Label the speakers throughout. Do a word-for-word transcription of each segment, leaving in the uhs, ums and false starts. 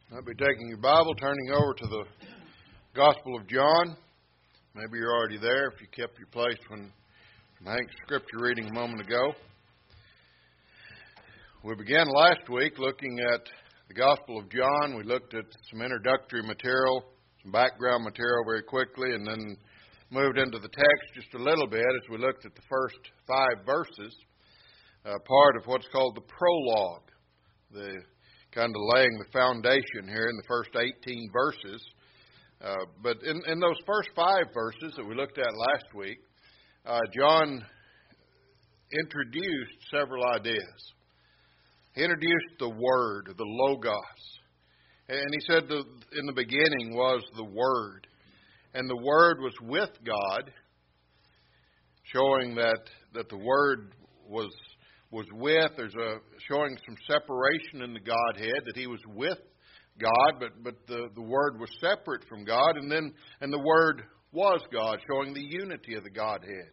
Speaker 1: I'll be taking your Bible, turning over to the Gospel of John. Maybe you're already there if you kept your place when Hank's scripture reading a moment ago. We began last week looking at the Gospel of John. We looked at some introductory material, some background material very quickly, and then moved into the text just a little bit as we looked at the first five verses, uh, part of what's called the prologue, the kind of laying the foundation here in the first eighteen verses. Uh, but in, in those first five verses that we looked at last week, uh, John introduced several ideas. He introduced the Word, the Logos. And he said the, in the beginning was the Word. And the Word was with God, showing that, that the Word was was with. There's a showing some separation in the Godhead, that He was with God, but, but the, the Word was separate from God. And then and the Word was God, showing the unity of the Godhead.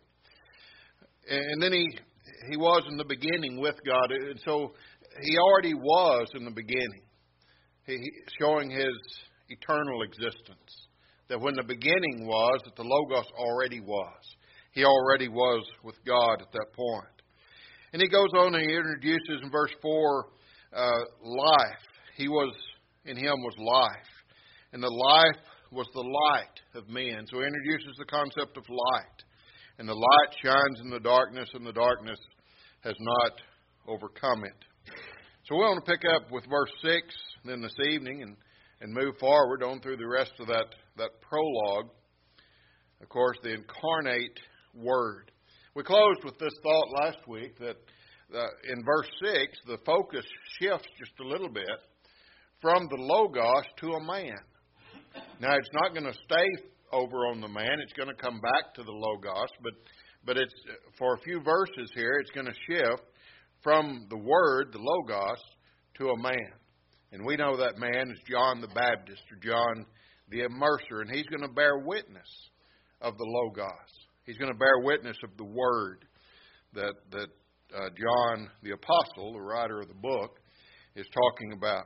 Speaker 1: And then He He was in the beginning with God. And so He already was in the beginning, he, showing His eternal existence. That when the beginning was, that the Logos already was. He already was with God at that point. And he goes on and he introduces in verse four, uh, life. He was, in Him was life. And the life was the light of men. So he introduces the concept of light. And the light shines in the darkness, and the darkness has not overcome it. So we want to pick up with verse six then this evening and, and move forward on through the rest of that, that prologue. Of course, the incarnate Word. We closed with this thought last week that uh, in verse six, the focus shifts just a little bit from the Logos to a man. Now, it's not going to stay over on the man. It's going to come back to the Logos. But, but it's for a few verses here, it's going to shift from the Word, the Logos, to a man. And we know that man is John the Baptist, or John the Immerser. And he's going to bear witness of the Logos. He's going to bear witness of the Word that that uh, John the Apostle, the writer of the book, is talking about.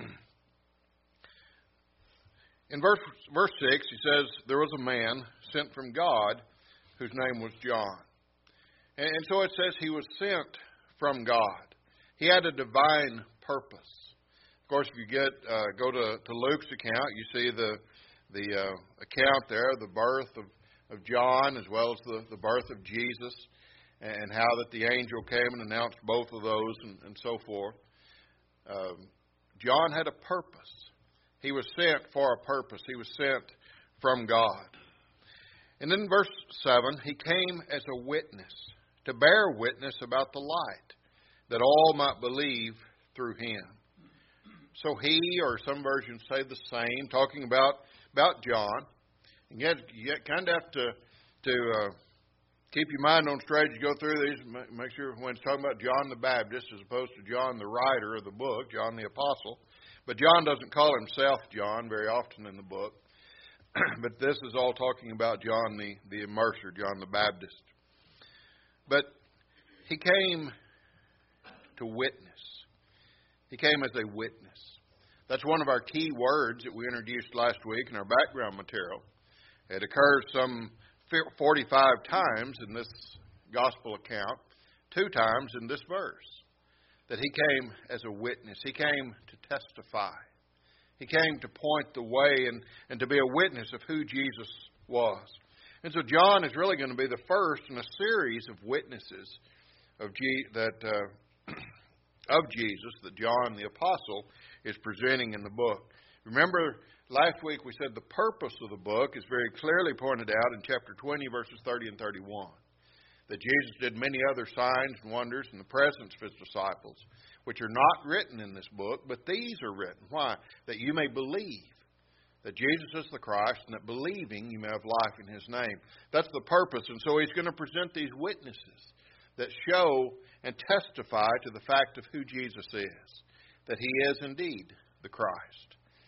Speaker 1: In verse verse six, he says, there was a man sent from God whose name was John. And, and so it says he was sent from God. He had a divine purpose. Of course, if you get uh, go to, to Luke's account, you see the, the uh, account there, the birth of of John, as well as the, the birth of Jesus, and how that the angel came and announced both of those, and, and so forth. Um, John had a purpose. He was sent for a purpose. He was sent from God. And then in verse seven, he came as a witness, to bear witness about the light, that all might believe through him. So he, or some versions say the same, talking about, about John. And yet, you kind of have to to uh, keep your mind on straight as you go through these. Make sure when it's talking about John the Baptist as opposed to John the writer of the book, John the Apostle. But John doesn't call himself John very often in the book. But this is all talking about John the, the Immerser, John the Baptist. But he came to witness. He came as a witness. That's one of our key words that we introduced last week in our background material. It occurs some forty-five times in this gospel account, two times in this verse, that he came as a witness. He came to testify. He came to point the way and, and to be a witness of who Jesus was. And so John is really going to be the first in a series of witnesses of G, that uh, of Jesus that John the Apostle is presenting in the book. Remember, last week we said the purpose of the book is very clearly pointed out in chapter twenty, verses thirty and thirty-one. That Jesus did many other signs and wonders in the presence of his disciples, which are not written in this book, but these are written. Why? That you may believe that Jesus is the Christ, and that believing you may have life in his name. That's the purpose. And so he's going to present these witnesses that show and testify to the fact of who Jesus is, that he is indeed the Christ.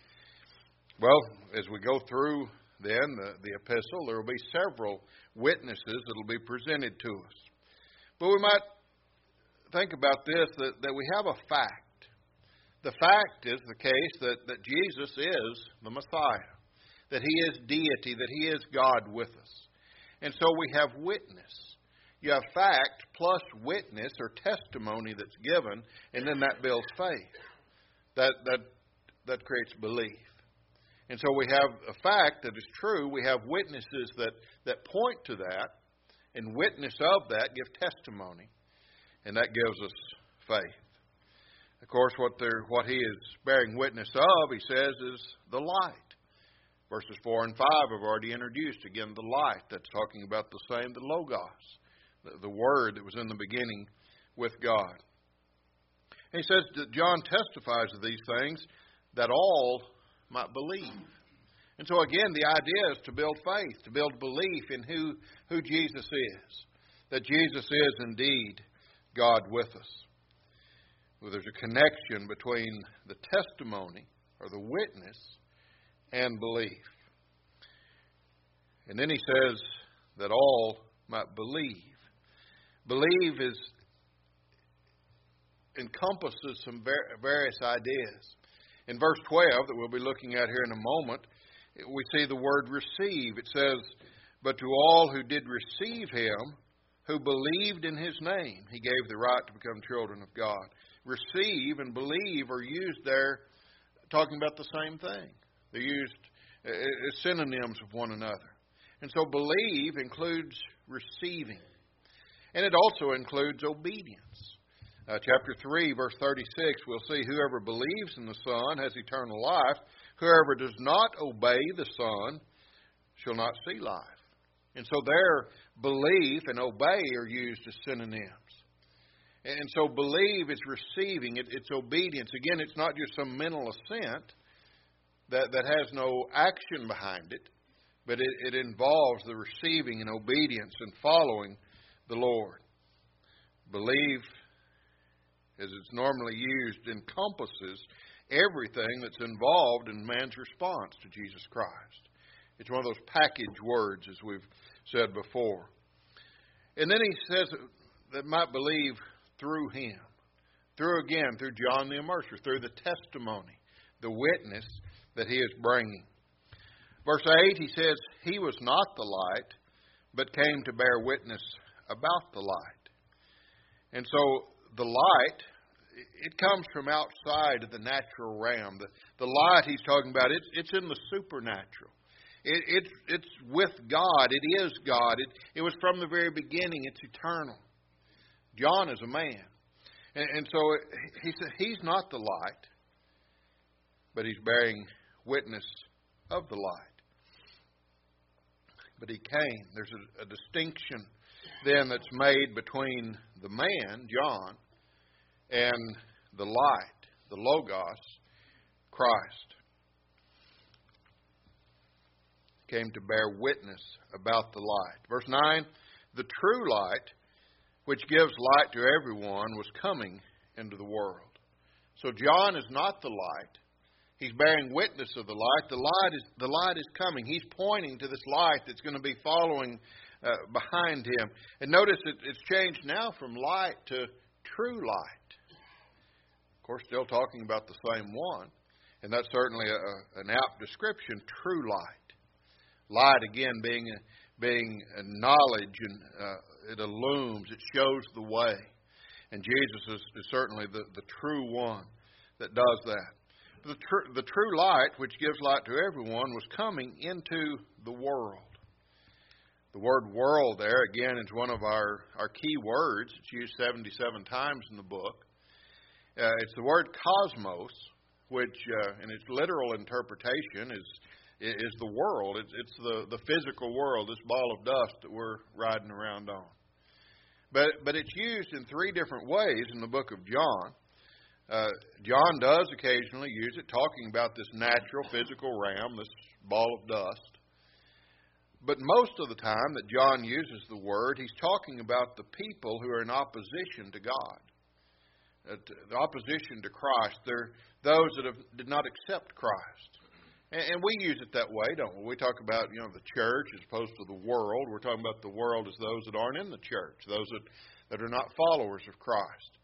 Speaker 1: Well, as we go through then the, the epistle, there will be several witnesses that will be presented to us. But we might think about this, that, that we have a fact the fact is the case that, that Jesus is the Messiah, that He is deity, that He is God with us. And so we have witness. You have fact plus witness or testimony that's given, and then that builds faith. That that that creates belief. And so we have a fact that is true. We have witnesses that, that point to that, and witness of that give testimony, and that gives us faith. Of course, what they're, what he is bearing witness of, he says, is the light. Verses four and five have already introduced, again, the light. That's talking about the same, the Logos, the, the Word that was in the beginning with God. And he says that John testifies of these things that all might believe. And so again, the idea is to build faith, to build belief in who, who Jesus is, that Jesus is indeed God with us. Well, there's a connection between the testimony or the witness and belief. And then he says that all might believe. Believe is encompasses some various ideas. In verse twelve, that we'll be looking at here in a moment, we see the word receive. It says, but to all who did receive Him, who believed in His name, He gave the right to become children of God. Receive and believe are used there talking about the same thing. They're used as synonyms of one another. And so believe includes receiving. And it also includes obedience. Uh, chapter three, verse thirty-six, we'll see whoever believes in the Son has eternal life. Whoever does not obey the Son shall not see life. And so there, belief and obey are used as synonyms. And so believe is receiving, it, it's obedience. Again, it's not just some mental assent that, that has no action behind it, but it, it involves the receiving and obedience and following the Lord. Believe, as it's normally used, encompasses everything that's involved in man's response to Jesus Christ. It's one of those package words, as we've said before. And then he says that might believe through Him. Through, again, through John the Immerser, through the testimony, the witness that he is bringing. Verse eight, he says, He was not the light, but came to bear witness about the light. And so the light, it comes from outside of the natural realm. The, the light he's talking about, it's, it's in the supernatural. It, it, it's with God. It is God. It, it was from the very beginning. It's eternal. John is a man. And, and so he said he's not the light, but he's bearing witness of the light. But he came. There's a, a distinction then that's made between the man, John, and the light, the Logos, Christ. Came to bear witness about the light. Verse nine, the true light, which gives light to everyone, was coming into the world. So John is not the light. He's bearing witness of the light. The light is, the light is coming. He's pointing to this light that's going to be following uh, behind him. And notice it, it's changed now from light to true light. Of course, still talking about the same one. And that's certainly a, an apt description, true light. Light, again, being being knowledge, and uh, it illumes, it shows the way. And Jesus is, is certainly the, the true one that does that. The, tr- the true light, which gives light to everyone, was coming into the world. The word world there, again, is one of our, our key words. It's used seventy-seven times in the book. Uh, it's the word cosmos, which uh, in its literal interpretation is is the world. It's, it's the, the physical world, this ball of dust that we're riding around on. But but it's used in three different ways in the book of John. Uh, John does occasionally use it, talking about this natural physical realm, this ball of dust. But most of the time that John uses the word, he's talking about the people who are in opposition to God, uh, to, the opposition to Christ. They're those that have, did not accept Christ. And we use it that way, don't we? We talk about, you know, the church as opposed to the world. We're talking about the world as those that aren't in the church, those that, that are not followers of Christ.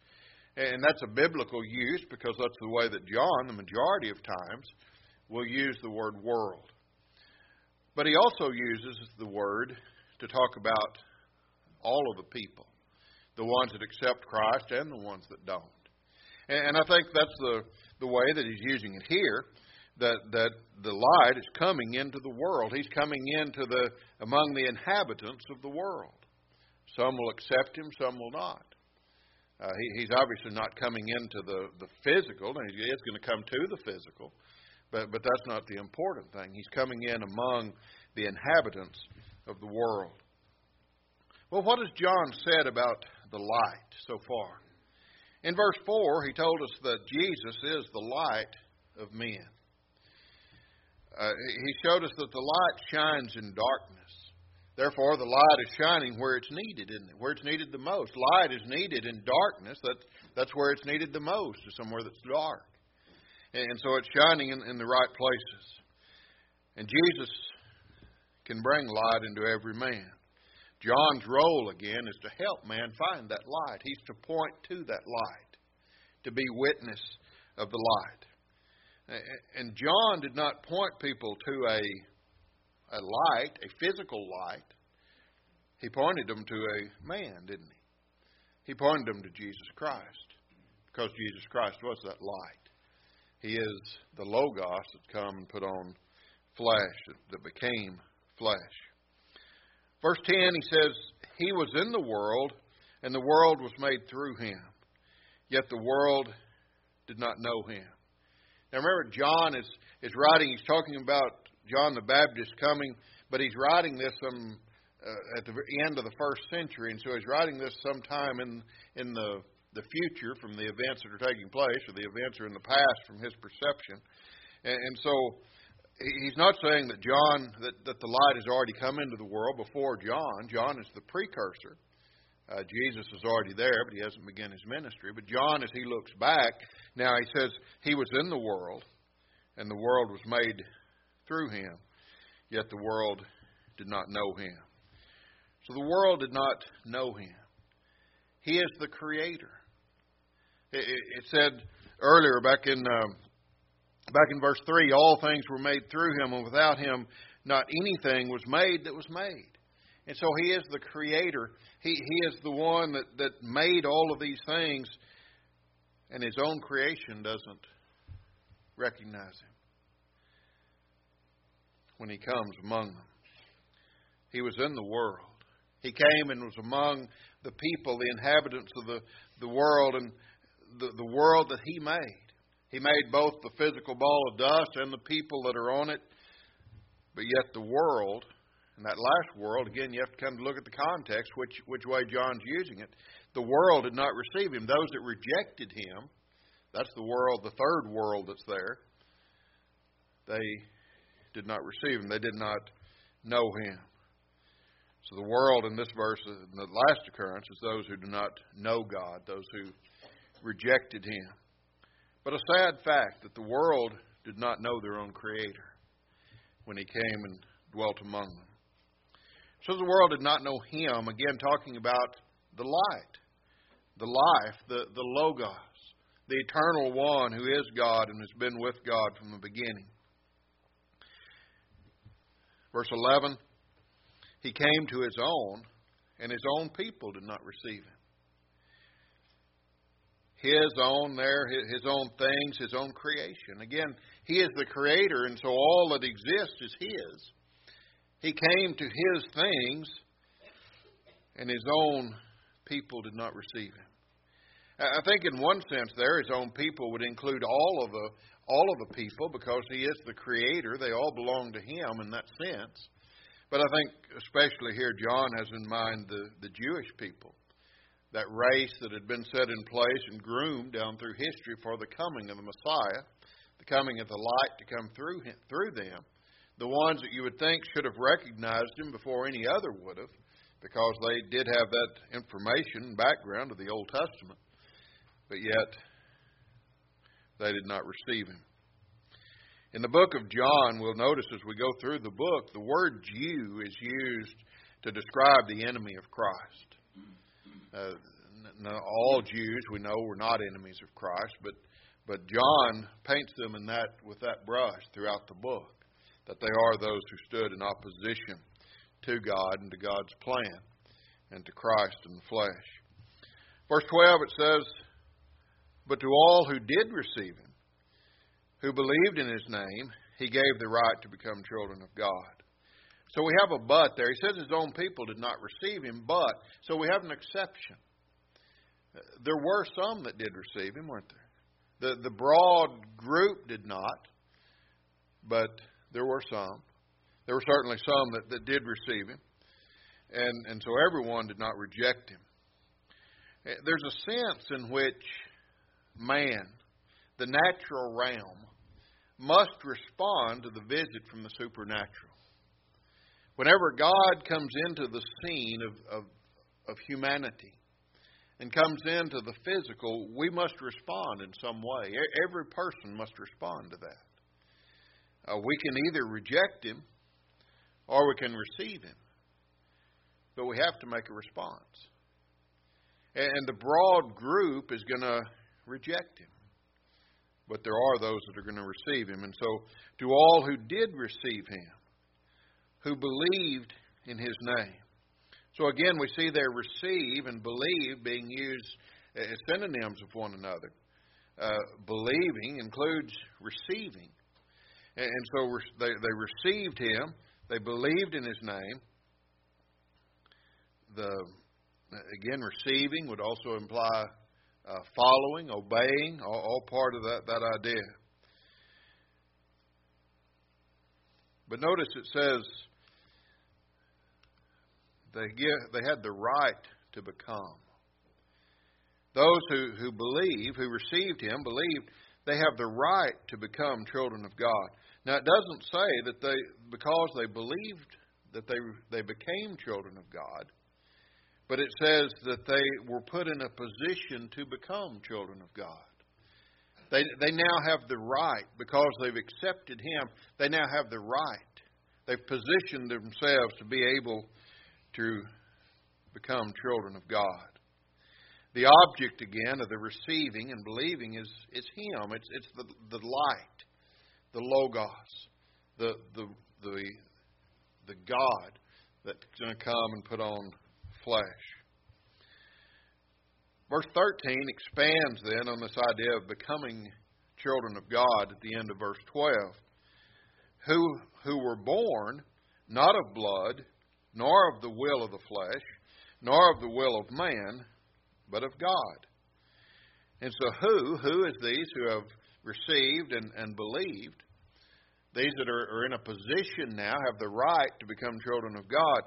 Speaker 1: And that's a biblical use because that's the way that John, the majority of times, will use the word world. But he also uses the word to talk about all of the people, the ones that accept Christ and the ones that don't. And I think that's the, the way that he's using it here, that, that the light is coming into the world. He's coming into the among the inhabitants of the world. Some will accept him, some will not. Uh, he, he's obviously not coming into the, the physical, and he is going to come to the physical, but, but that's not the important thing. He's coming in among the inhabitants of the world. Well, what has John said about the light so far? In verse four, he told us that Jesus is the light of men. Uh, he showed us that the light shines in darkness. Therefore, the light is shining where it's needed, isn't it? Where it's needed the most. Light is needed in darkness. That's, that's where it's needed the most, is somewhere that's dark. And so it's shining in, in the right places. And Jesus can bring light into every man. John's role, again, is to help man find that light. He's to point to that light, to be witness of the light. And John did not point people to a a light, a physical light. He pointed them to a man, didn't he? He pointed them to Jesus Christ, because Jesus Christ was that light. He is the Logos that come and put on flesh, that became flesh. Verse ten, he says, He was in the world, and the world was made through him. Yet the world did not know him. Now remember, John is, is writing, he's talking about John the Baptist coming, but he's writing this um, uh, at the end of the first century, and so he's writing this sometime in in the, the future from the events that are taking place, or the events are in the past from his perception. And, and so he's not saying that John, that, that the light has already come into the world before John. John is the precursor. Uh, Jesus is already there, but he hasn't begun his ministry. But John, as he looks back, now he says he was in the world, and the world was made through him, yet the world did not know him. So the world did not know him. He is the Creator. It, it, it said earlier, back in um, back in verse three, all things were made through him, and without him not anything was made that was made. And so he is the Creator. He he is the one that, that made all of these things, and his own creation doesn't recognize him when he comes among them. He was in the world. He came and was among the people, the inhabitants of the, the world, and the, the world that he made. He made both the physical ball of dust and the people that are on it. But yet the world, and that last world, again, you have to come to look at the context, which, which way John's using it. The world did not receive him. Those that rejected him, that's the world, the third world that's there, they did not receive him. They did not know him. So the world in this verse, in the last occurrence, is those who do not know God, those who rejected him. But a sad fact that the world did not know their own Creator when he came and dwelt among them. So the world did not know him, again talking about the light, the life, the, the Logos, the eternal one who is God and has been with God from the beginning. Verse eleven, he came to his own, and his own people did not receive him. His own there, his own things, his own creation. Again, he is the Creator, and so all that exists is his. He came to his things, and his own people did not receive him. I think in one sense there, his own people would include all of the all of the people, because he is the Creator. They all belong to him in that sense. But I think especially here John has in mind the, the Jewish people, that race that had been set in place and groomed down through history for the coming of the Messiah, the coming of the light to come through him, through them, the ones that you would think should have recognized him before any other would have, because they did have that information and background of the Old Testament, but yet they did not receive him. In the book of John, we'll notice as we go through the book, the word Jew is used to describe the enemy of Christ. Uh, now, all Jews we know were not enemies of Christ, but but John paints them in that with that brush throughout the book, that they are those who stood in opposition to God and to God's plan and to Christ in the flesh. Verse twelve, it says, "But to all who did receive him, who believed in his name, he gave the right to become children of God." So we have a but there. He says his own people did not receive him, but. So we have an exception. There were some that did receive him, weren't there? The, the broad group did not, but there were some. There were certainly some that, that did receive him. And, and so everyone did not reject him. There's a sense in which man, the natural realm, must respond to the visit from the supernatural. Whenever God comes into the scene of, of, of humanity and comes into the physical, we must respond in some way. Every person must respond to that. Uh, we can either reject him or we can receive him. But we have to make a response. And the broad group is going to reject him. But there are those that are going to receive him. And so, to all who did receive him, who believed in his name. So again, we see there receive and believe being used as synonyms of one another. Uh, believing includes receiving. And, and so they, they received him. They believed in his name. The again, receiving would also imply uh, following, obeying, all, all part of that, that idea. But notice it says they give, they had the right to become. Those who, who believe, who received him, believed, they have the right to become children of God. Now, it doesn't say that they, because they believed, that they they became children of God, but it says that they were put in a position to become children of God. They they now have the right, because they've accepted him, they now have the right. They've positioned themselves to be able to become children of God. The object, again, of the receiving and believing is, is him. It's it's the, the light, the Logos, the the the, the God that's going to come and put on flesh. Verse thirteen expands then on this idea of becoming children of God at the end of verse twelve. Who who were born not of blood, nor of the will of the flesh, nor of the will of man, but of God. And so who, who is these who have received and, and believed? These that are, are in a position now have the right to become children of God.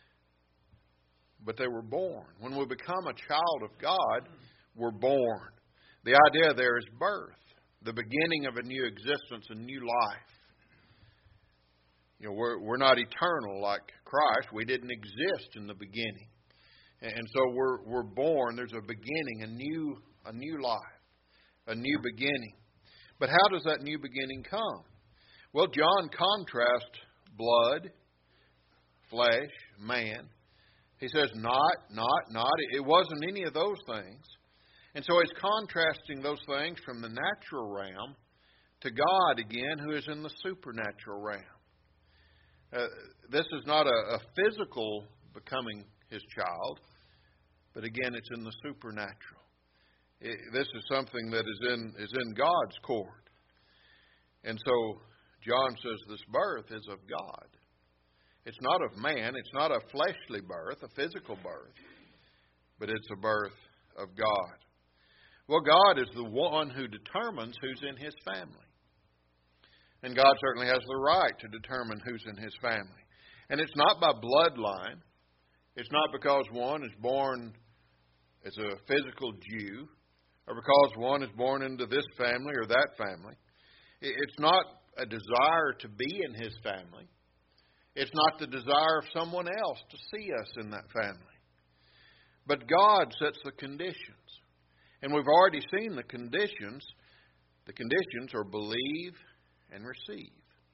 Speaker 1: But they were born. When we become a child of God, we're born. The idea there is birth, the beginning of a new existence, a new life. You know, we're, we're not eternal like Christ. We didn't exist in the beginning. And so we're we're born. There's a beginning, a new a new life, a new beginning. But how does that new beginning come? Well, John contrasts blood, flesh, man. He says not, not, not. It wasn't any of those things. And so he's contrasting those things from the natural realm to God again, who is in the supernatural realm. Uh, this is not a, a physical becoming his child, but again, it's in the supernatural. It, this is something that is in is in God's court. And so John says this birth is of God. It's not of man. It's not a fleshly birth, a physical birth, but it's a birth of God. Well, God is the one who determines who's in his family. And God certainly has the right to determine who's in his family. And it's not by bloodline. It's not because one is born as a physical Jew, or because one is born into this family or that family. It's not a desire to be in his family. It's not the desire of someone else to see us in that family. But God sets the conditions. And we've already seen the conditions. The conditions are believe and receive.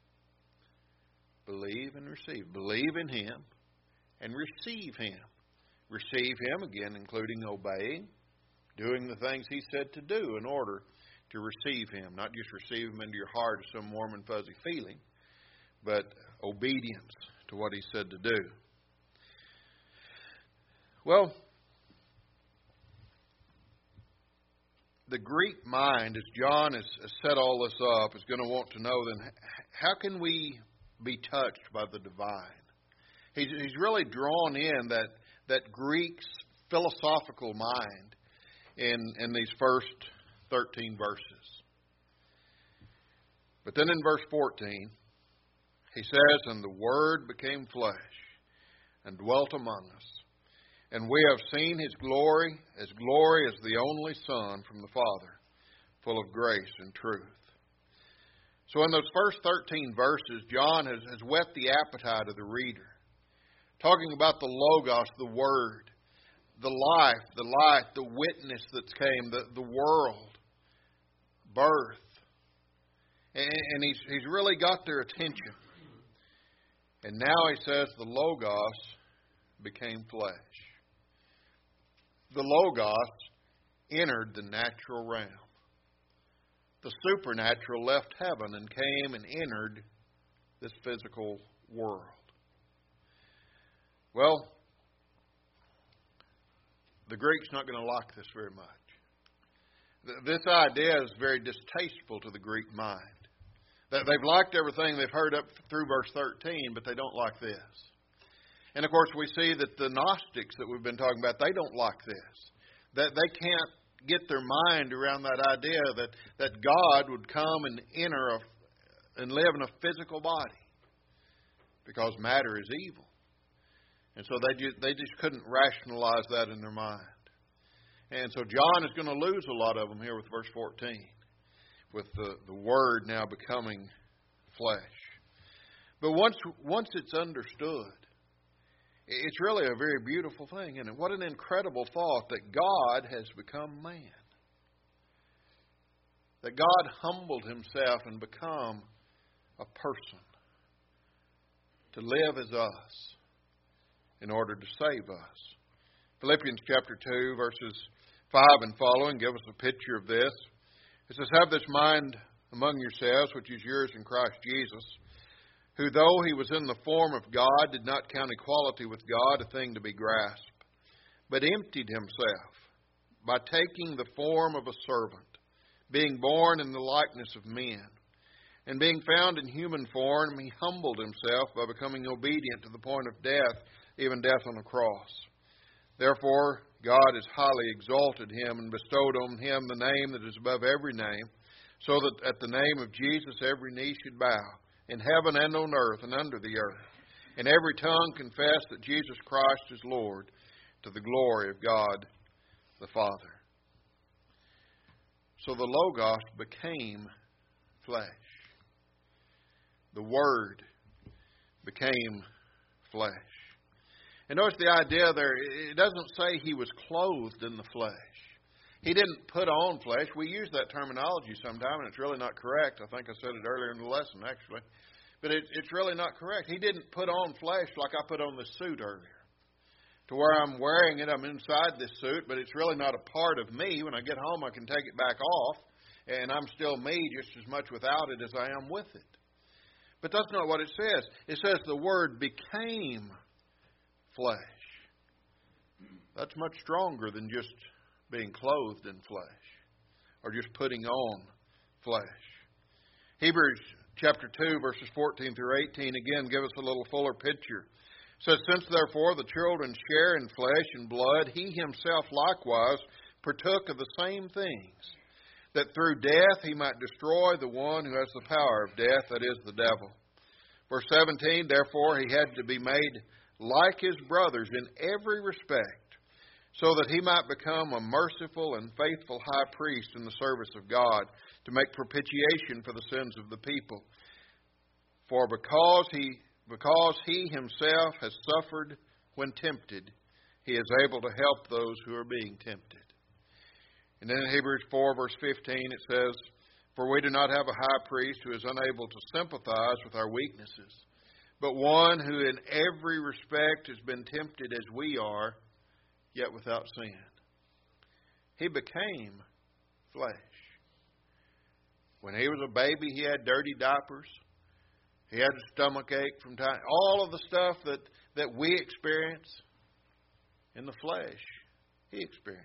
Speaker 1: Believe and receive. Believe in him and receive him. Receive him, again, including obeying. doing the things He said to do in order to receive Him. Not just receive Him into your heart as some warm and fuzzy feeling, but obedience to what He said to do. Well, the Greek mind, as John has set all this up, is going to want to know then, how can we be touched by the divine? He's, he's really drawn in that, that Greek's philosophical mind in, in these first thirteen verses. But then in verse fourteen, he says, "And the Word became flesh and dwelt among us. And we have seen His glory, as glory as the only Son from the Father, full of grace and truth." So in those first thirteen verses, John has, has whet the appetite of the reader, talking about the Logos, the Word, the life, the light, the witness that came, the, the world, birth. And, and he's, he's really got their attention. And now he says the Logos became flesh. The Logos entered the natural realm. The supernatural left heaven and came and entered this physical world. Well, the Greek's not going to like this very much. This idea is very distasteful to the Greek mind. They've liked everything they've heard up through verse thirteen, but they don't like this. And of course, we see that the Gnostics that we've been talking about, they don't like this. That they can't get their mind around that idea that, that God would come and enter a, and live in a physical body, because matter is evil. And so they just, they just couldn't rationalize that in their mind. And so John is going to lose a lot of them here with verse fourteen, with the, the Word now becoming flesh. But once once it's understood, it's really a very beautiful thing, isn't it? What an incredible thought that God has become man. That God humbled Himself and become a person to live as us in order to save us. Philippians chapter two, verses five and following give us a picture of this. It says, "Have this mind among yourselves, which is yours in Christ Jesus, who, though He was in the form of God, did not count equality with God a thing to be grasped, but emptied Himself by taking the form of a servant, being born in the likeness of men. And being found in human form, He humbled Himself by becoming obedient to the point of death, even death on a cross. Therefore, God has highly exalted Him and bestowed on Him the name that is above every name, so that at the name of Jesus every knee should bow, in heaven and on earth and under the earth, and every tongue confess that Jesus Christ is Lord, to the glory of God the Father." So the Logos became flesh. The Word became flesh. And notice the idea there, it doesn't say He was clothed in the flesh. He didn't put on flesh. We use that terminology sometime, and it's really not correct. I think I said it earlier in the lesson, actually. But it, it's really not correct. He didn't put on flesh like I put on this suit earlier, to where I'm wearing it, I'm inside this suit, but it's really not a part of me. When I get home, I can take it back off, and I'm still me just as much without it as I am with it. But that's not what it says. It says the Word became flesh. That's much stronger than just being clothed in flesh or just putting on flesh. Hebrews chapter two, verses fourteen through eighteen, again, give us a little fuller picture. It says, "Since therefore the children share in flesh and blood, He Himself likewise partook of the same things, that through death He might destroy the one who has the power of death, that is, the devil. Verse seventeen, "Therefore He had to be made like His brothers in every respect, so that He might become a merciful and faithful high priest in the service of God, to make propitiation for the sins of the people. For because He, because he Himself has suffered when tempted, He is able to help those who are being tempted." And then in Hebrews four, verse fifteen, it says, "For we do not have a high priest who is unable to sympathize with our weaknesses, but one who in every respect has been tempted as we are, yet without sin." He became flesh. When he was a baby, he had dirty diapers. He had a stomach ache from time. All of the stuff that, that we experience in the flesh, he experienced.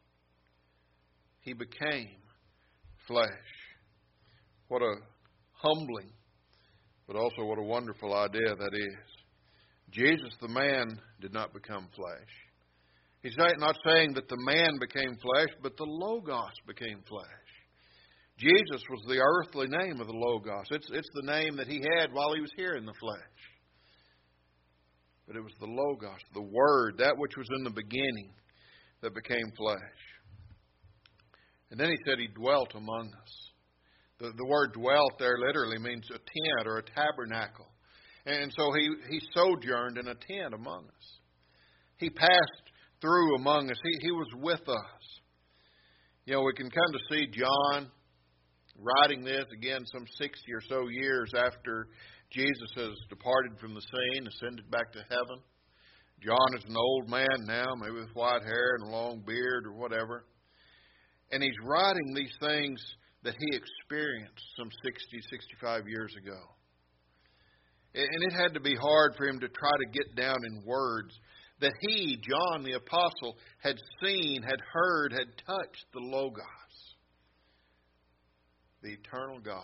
Speaker 1: He became flesh. What a humbling, but also what a wonderful idea that is. Jesus, the man, did not become flesh. He's not saying that the man became flesh, but the Logos became flesh. Jesus was the earthly name of the Logos. It's, it's the name that he had while he was here in the flesh. But it was the Logos, the Word, that which was in the beginning, that became flesh. And then he said he dwelt among us. The, the word dwelt there literally means a tent or a tabernacle. And so he, he sojourned in a tent among us. He passed through among us. He, he was with us. You know, we can kind of see John writing this again some sixty or so years after Jesus has departed from the scene, ascended back to heaven. John is an old man now, maybe with white hair and a long beard or whatever. And he's writing these things that he experienced some sixty, sixty-five years ago. And it had to be hard for him to try to get down in words that he, John the Apostle, had seen, had heard, had touched the Logos, the eternal God.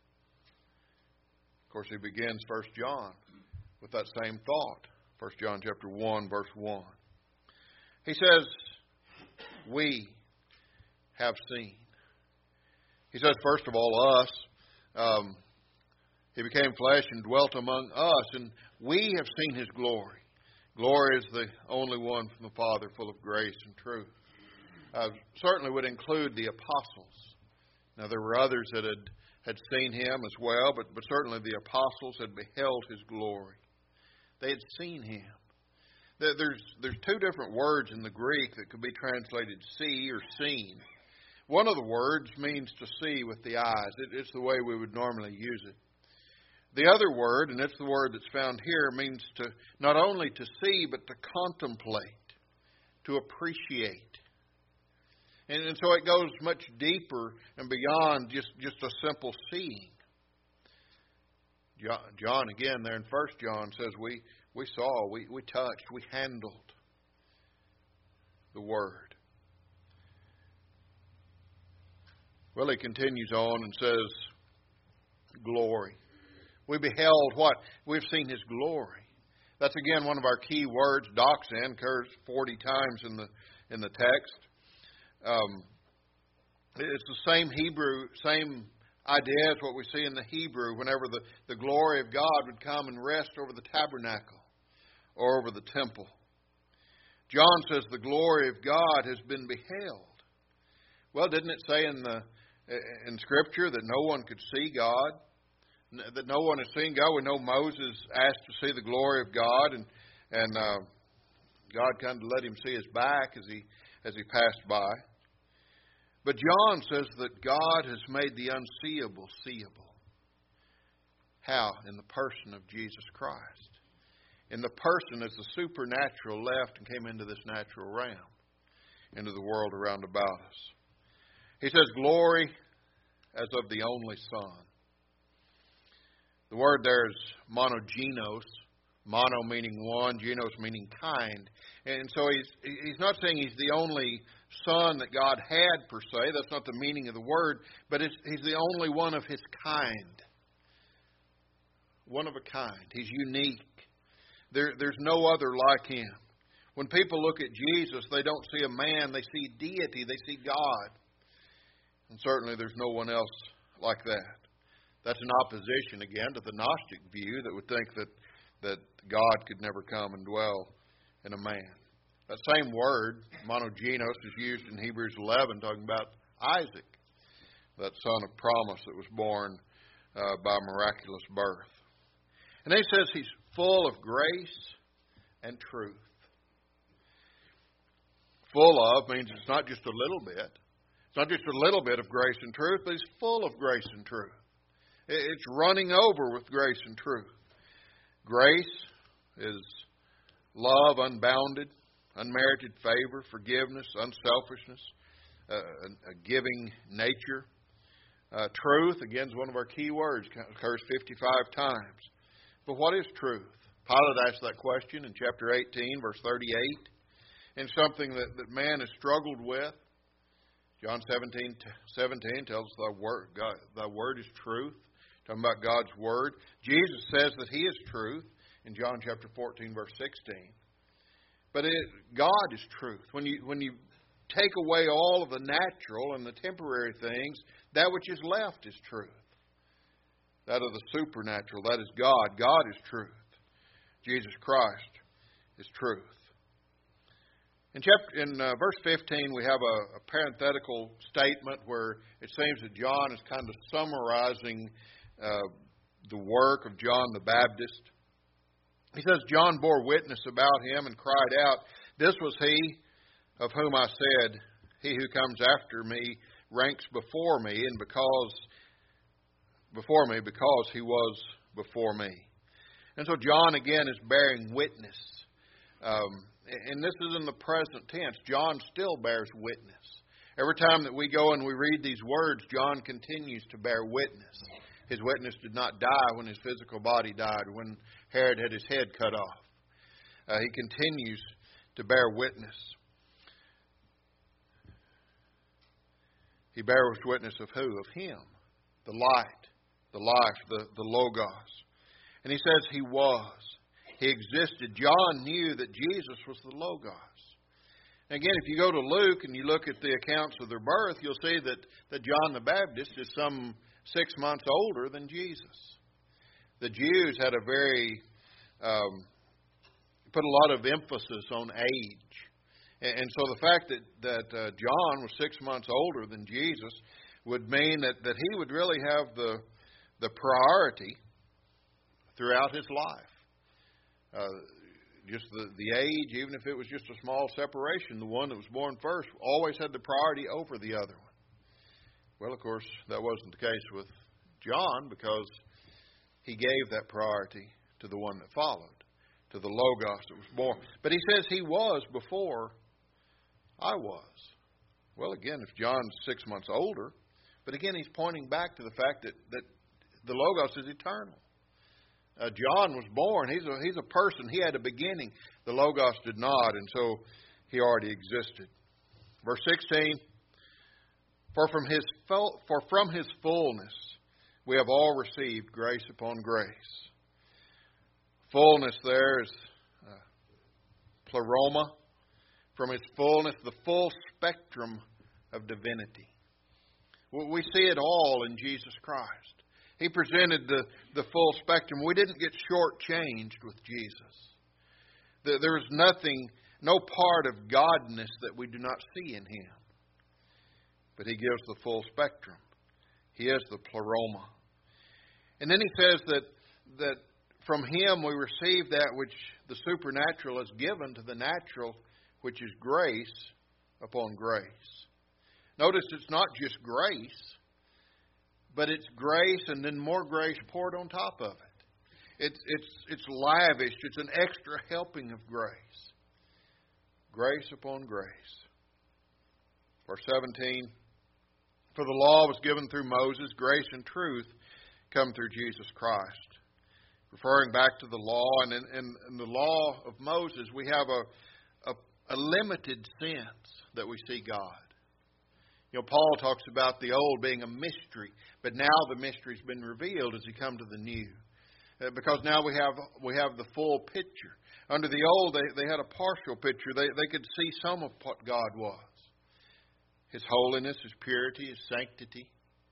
Speaker 1: Of course, he begins First John with that same thought. First John chapter one, verse one. He says, we have seen. He says, first of all, us. Um, he became flesh and dwelt among us, and we have seen his glory. Glory is the only one from the Father, full of grace and truth. Uh, certainly would include the apostles. Now, there were others that had, had seen him as well, but, but certainly the apostles had beheld his glory. They had seen him. There, there's, there's two different words in the Greek that could be translated see or seen. One of the words means to see with the eyes. It, it's the way we would normally use it. The other word, and it's the word that's found here, means to not only to see, but to contemplate, to appreciate. And, and so it goes much deeper and beyond just, just a simple seeing. John, John, again, there in First John, says we, we saw, we, we touched, we handled the Word. Well, he continues on and says, glory. We beheld what? We've seen his glory. That's again one of our key words. Doxan occurs forty times in the in the text. Um, it's the same Hebrew, same idea as what we see in the Hebrew whenever the, the glory of God would come and rest over the tabernacle or over the temple. John says the glory of God has been beheld. Well, didn't it say in the in Scripture that no one could see God? That no one has seen God. We know Moses asked to see the glory of God, and and uh, God kind of let him see his back as he as he passed by. But John says that God has made the unseeable seeable. How? In the person of Jesus Christ. In the person as the supernatural left and came into this natural realm, into the world around about us. He says, glory as of the only Son. The word there is monogenos. Mono meaning one, genos meaning kind. And so he's he's not saying he's the only Son that God had per se. That's not the meaning of the word. But it's, he's the only one of his kind. One of a kind. He's unique. There, there's no other like him. When people look at Jesus, they don't see a man. They see deity. They see God. And certainly there's no one else like that. That's in opposition, again, to the Gnostic view that would think that, that God could never come and dwell in a man. That same word, monogenos, is used in Hebrews eleven, talking about Isaac, that son of promise that was born uh, by miraculous birth. And he says he's full of grace and truth. Full of means it's not just a little bit. It's not just a little bit of grace and truth, but he's full of grace and truth. It's running over with grace and truth. Grace is love unbounded, unmerited favor, forgiveness, unselfishness, a, a giving nature. Uh, truth, again, is one of our key words, occurs fifty-five times. But what is truth? Pilate asked that question in chapter eighteen, verse thirty-eight, and something that, that man has struggled with. John seventeen, seventeen tells us thy word, God, thy word is truth. Talking about God's word. Jesus says that He is truth in John chapter fourteen, verse sixteen. But it, God is truth. When you when you take away all of the natural and the temporary things, that which is left is truth. That of the supernatural, that is God. God is truth. Jesus Christ is truth. In chapter, in uh, verse fifteen, we have a, a parenthetical statement where it seems that John is kind of summarizing uh, the work of John the Baptist. He says, John bore witness about him and cried out, this was he of whom I said, he who comes after me ranks before me, and because before me, because he was before me. And so John again is bearing witness. Um, and this is in the present tense. John still bears witness. Every time that we go and we read these words, John continues to bear witness. His witness did not die when his physical body died, when Herod had his head cut off. Uh, he continues to bear witness. He bears witness of who? Of Him. The light, the life, the, the Logos. And he says He was. He existed. John knew that Jesus was the Logos. And again, if you go to Luke and you look at the accounts of their birth, you'll see that, that John the Baptist is some six months older than Jesus. The Jews had a very, um, put a lot of emphasis on age. And, and so the fact that, that uh, John was six months older than Jesus would mean that, that he would really have the, the priority throughout his life. Uh, just the, the age, even if it was just a small separation, the one that was born first always had the priority over the other one. Well, of course, that wasn't the case with John, because he gave that priority to the one that followed, to the Logos that was born. But he says he was before I was. Well, again, if John's six months older, but again, he's pointing back to the fact that, that the Logos is eternal. Uh, John was born. He's a, he's a person. He had a beginning. The Logos did not, and so he already existed. Verse sixteen, For from his for from his fullness we have all received grace upon grace. Fullness there is uh, pleroma. From his fullness, the full spectrum of divinity. We see it all in Jesus Christ. He presented the, the full spectrum. We didn't get shortchanged with Jesus. There is nothing, no part of godness that we do not see in Him. But He gives the full spectrum. He is the pleroma. And then He says that, that from Him we receive that which the supernatural has given to the natural, which is grace upon grace. Notice it's not just grace, but it's grace and then more grace poured on top of it. It's, it's, it's lavish. It's an extra helping of grace. Grace upon grace. Verse seventeen, For the law was given through Moses, grace and truth come through Jesus Christ. Referring back to the law, and in, in, in the law of Moses, we have a, a, a limited sense that we see God. You know, Paul talks about the old being a mystery, but now the mystery's been revealed as you come to the new. Uh, because now we have we have the full picture. Under the old, they, they had a partial picture. They, they could see some of what God was. His holiness, His purity, His sanctity.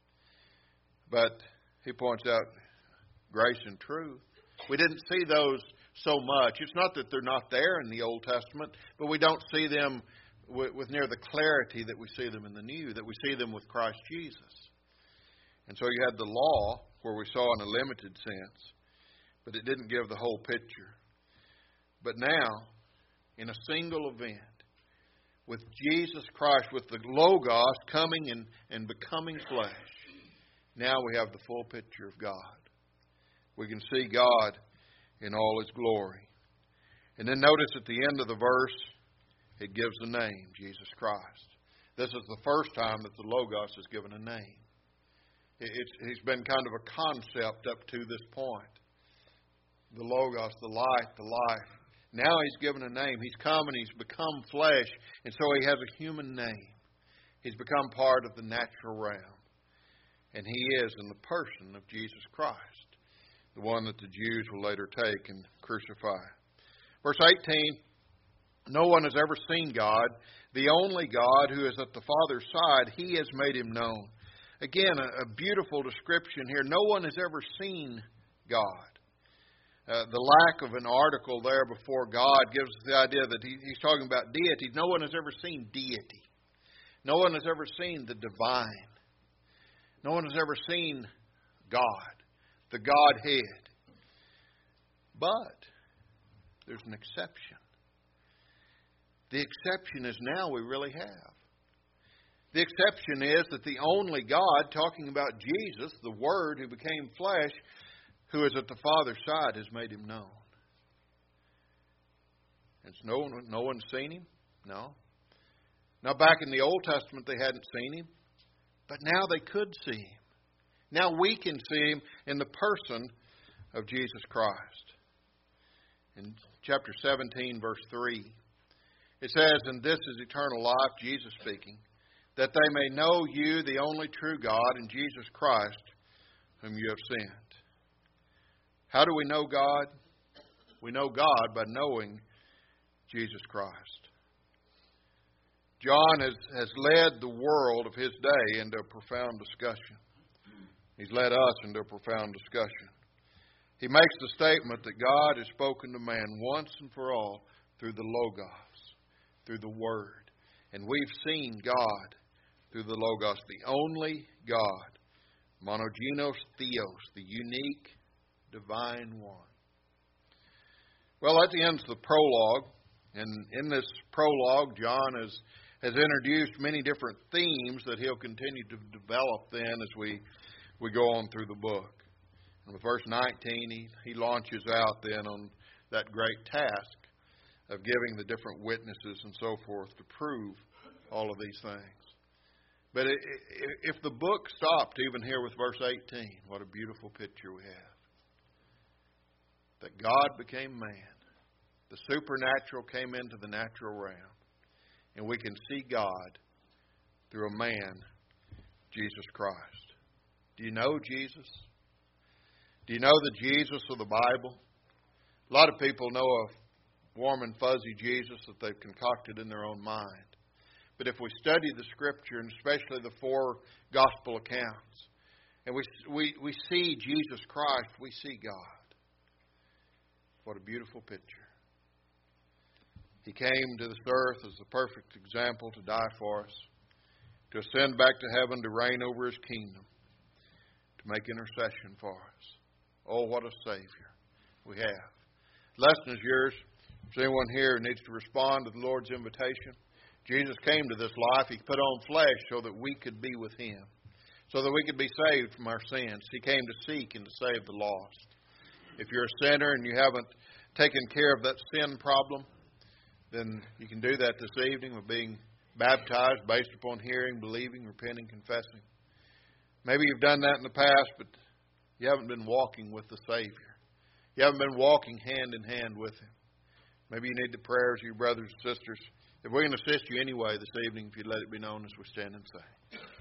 Speaker 1: But he points out grace and truth. We didn't see those so much. It's not that they're not there in the Old Testament, but we don't see them with, with near the clarity that we see them in the New, that we see them with Christ Jesus. And so you had the law, where we saw in a limited sense, but it didn't give the whole picture. But now, in a single event, with Jesus Christ, with the Logos coming and, and becoming flesh, now we have the full picture of God. We can see God in all His glory. And then notice at the end of the verse, it gives the name, Jesus Christ. This is the first time that the Logos is given a name. It's, he's been kind of a concept up to this point. The Logos, the light, the life. Now he's given a name. He's come and he's become flesh, and so he has a human name. He's become part of the natural realm. And he is in the person of Jesus Christ, the one that the Jews will later take and crucify. Verse eighteen, no one has ever seen God. The only God who is at the Father's side, he has made him known. Again, a, a beautiful description here. No one has ever seen God. Uh, the lack of an article there before God gives us the idea that he, he's talking about deity. No one has ever seen deity. No one has ever seen the divine. No one has ever seen God, the Godhead. But there's an exception. The exception is now we really have. The exception is that the only God, talking about Jesus, the Word who became flesh, who is at the Father's side, has made him known. And no one, no one's seen him? No. Now, back in the Old Testament, they hadn't seen him. But now they could see him. Now we can see him in the person of Jesus Christ. In chapter seventeen, verse three, it says, and this is eternal life, Jesus speaking, that they may know you, the only true God, and Jesus Christ, whom you have sent. How do we know God? We know God by knowing Jesus Christ. John has, has led the world of his day into a profound discussion. He's led us into a profound discussion. He makes the statement that God has spoken to man once and for all through the Logos, through the Word. And we've seen God through the Logos, the only God, monogenos theos, the unique, divine one. Well, that ends the prologue. And in this prologue, John has, has introduced many different themes that he'll continue to develop then as we, we go on through the book. And with verse nineteen, he, he launches out then on that great task of giving the different witnesses and so forth to prove all of these things. But it, it, if the book stopped even here with verse eighteen, what a beautiful picture we have. That God became man. The supernatural came into the natural realm. And we can see God through a man, Jesus Christ. Do you know Jesus? Do you know the Jesus of the Bible? A lot of people know a warm and fuzzy Jesus that they've concocted in their own mind. But if we study the Scripture, and especially the four gospel accounts, and we, we, we see Jesus Christ, we see God. What a beautiful picture. He came to this earth as the perfect example to die for us, to ascend back to heaven, to reign over His kingdom, to make intercession for us. Oh, what a Savior we have. The lesson is yours. If there's anyone here who needs to respond to the Lord's invitation, Jesus came to this life. He put on flesh so that we could be with Him, so that we could be saved from our sins. He came to seek and to save the lost. If you're a sinner and you haven't taken care of that sin problem, then you can do that this evening with being baptized based upon hearing, believing, repenting, confessing. Maybe you've done that in the past, but you haven't been walking with the Savior. You haven't been walking hand in hand with Him. Maybe you need the prayers of your brothers and sisters. If we can assist you anyway this evening, if you'd let it be known as we stand and say.